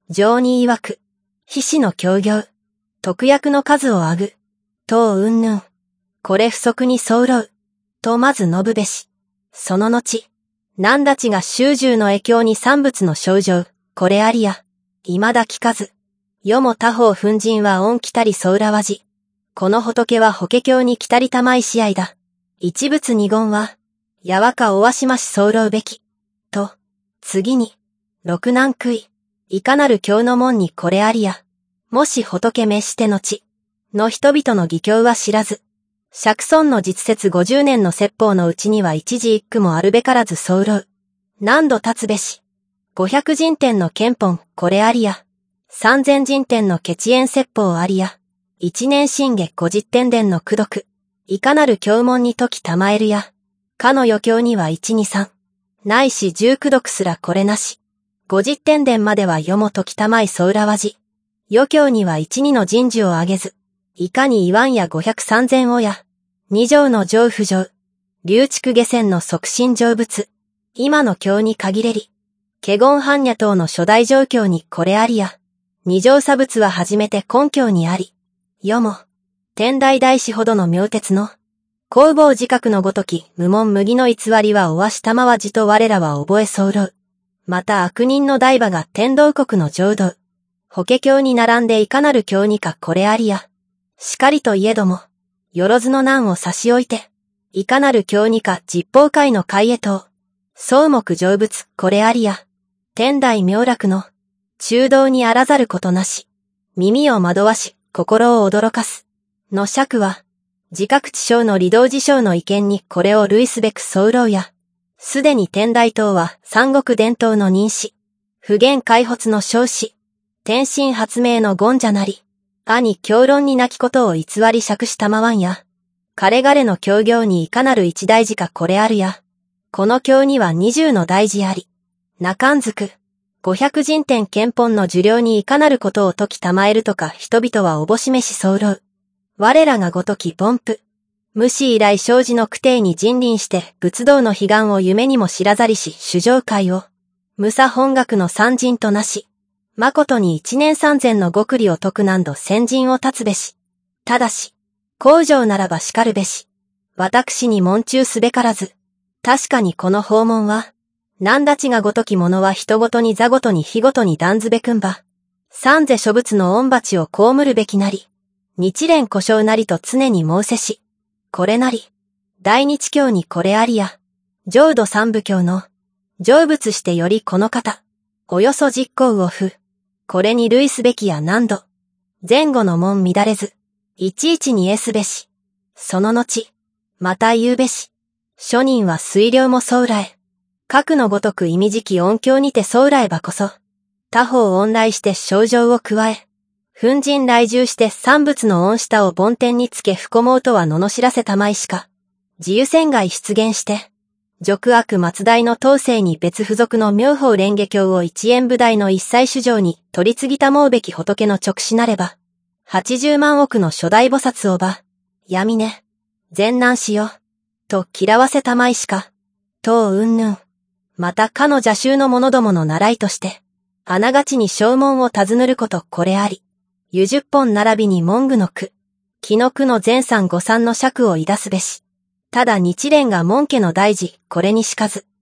上に曰く、非死の協業、特約の数をあぐ、等云々、これ不足に候う、とまず述ぶべし。その後、何立ちが修従の影響に産物の症状、これありや、未だ聞かず、世も他方粉塵は恩来たりそうらわじ。この仏は法華経に来たりたまいし合いだ。一仏二言は、やわかおわしまし候うべき。と、次に、六難食い、いかなる経の門にこれありや、もし仏滅してのち、の人々の義教は知らず、釈尊の実説50年の説法のうちには一字一句もあるべからず候う。何度立つべし。500人天の憲本、これありや。3000人天の血縁説法ありや。一年新月50天殿の功読。いかなる経文に解きたまえるや。かの余経には1、2、3。ないし10功読すらこれなし。50天殿までは世も解きたまいそうらわじ。余経には1、2の人事をあげず。いかに言わんや500、3000をや。二条の上不上。流畜下船の促進成仏。今の経に限れり。華厳般若等の初代上経にこれありや。二条差仏は初めて根拠にあり。世も、天台大師ほどの妙鉄の、弘法自覚のごとき無門無義の偽りはおわしたまわじと我らは覚え候う。また悪人の大馬が天道国の浄土。法華経に並んでいかなる経にかこれありや。しかりといえども、よろずの難を差し置いて、いかなる経にか実法界の海へと、草木成仏これありや。天台妙楽の、中道にあらざることなし。耳を惑わし、心を驚かす。の釈は、自覚知性の理道事象の意見にこれを類すべく候や、すでに天台等は三国伝統の認識、普賢開発の彰子、天心発明の言者なり、兄教論になきことを偽り釈したまわんや、彼々の教行にいかなる一大事かこれあるや、この教には20の大事あり、なかんずく、500人天憲本の受領にいかなることを解きたまえるとか人々はおぼしめし候う。我らがごとき凡夫。無視以来生じの苦定に尽臨して仏道の悲願を夢にも知らざりし主上界を、無差本学の三人となし、誠に一年三千の極理を解く難度先人を立つべし。ただし、向上ならば叱るべし。私に門中すべからず。確かにこの訪問は、何立ちがごときものは人ごとに座ごとに日ごとに断ずべくんば。三世諸仏の御鉢を被るべきなり。日蓮故障なりと常に申せし。これなり。大日教にこれありや。浄土三部教の。成仏してよりこの方。およそ実行を不。これに類すべきや何度。前後の門乱れず。いちいちに得すべし。その後。また言うべし。諸人は推量もそうらえ。各のごとく意味時期音響にてそうらえばこそ。他方音来して症状を加え。粉塵来従して三仏の恩下を梵天につけ不こもうとは罵らせたまいしか。自由船外出現して。俗悪末代の統制に別付属の妙法蓮華経を一円部代の一切主上に取り継ぎたもうべき仏の直視なれば。80万億の初代菩薩をば。闇ね。善難しよ。と嫌わせたまいしか。等云々。またかの邪宗の者どもの習いとして。あながちに正門を尋ねることこれあり。湯十本並びに文具の句。紀の句の前三五三の尺をいだすべし。ただ日蓮が門家の大事、これにしかず。